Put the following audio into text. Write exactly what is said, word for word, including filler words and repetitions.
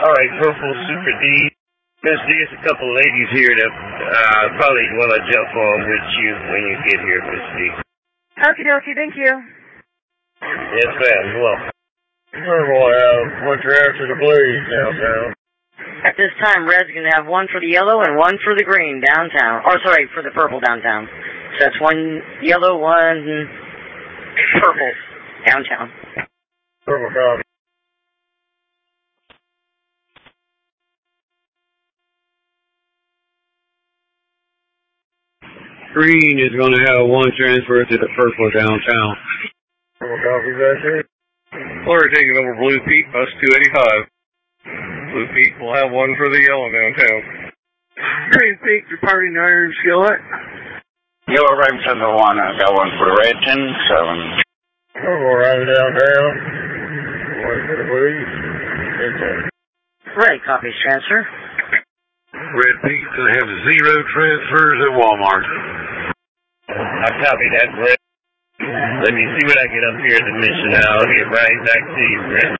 All right, Purple Super D. Miss D, there's a couple ladies here that uh, probably want to jump on with you when you get here, Miss D. Okie dokie, thank you. Yes, ma'am. You're welcome. Purple will have one transfer to Blaze downtown. At this time, Red's going to have one for the yellow and one for the green downtown. Or, sorry, for the purple downtown. So that's one yellow, one purple downtown. Purple copy. Green is going to have one transfer to the purple downtown. Purple copy, that's it. Flurry taking over Blue Peak, bus two eighty-five. Blue Peak will have one for the yellow downtown. Green Peak departing Iron Skillet. Yellow Remington to one, I got one for the red, ten seven. Purple riding downtown. One for the Blaze. Red copies transfer. Red Peak's going to have zero transfers at Walmart. I copy that, Red. Let me see what I get up here at the mission. I'll get right back to you, Red.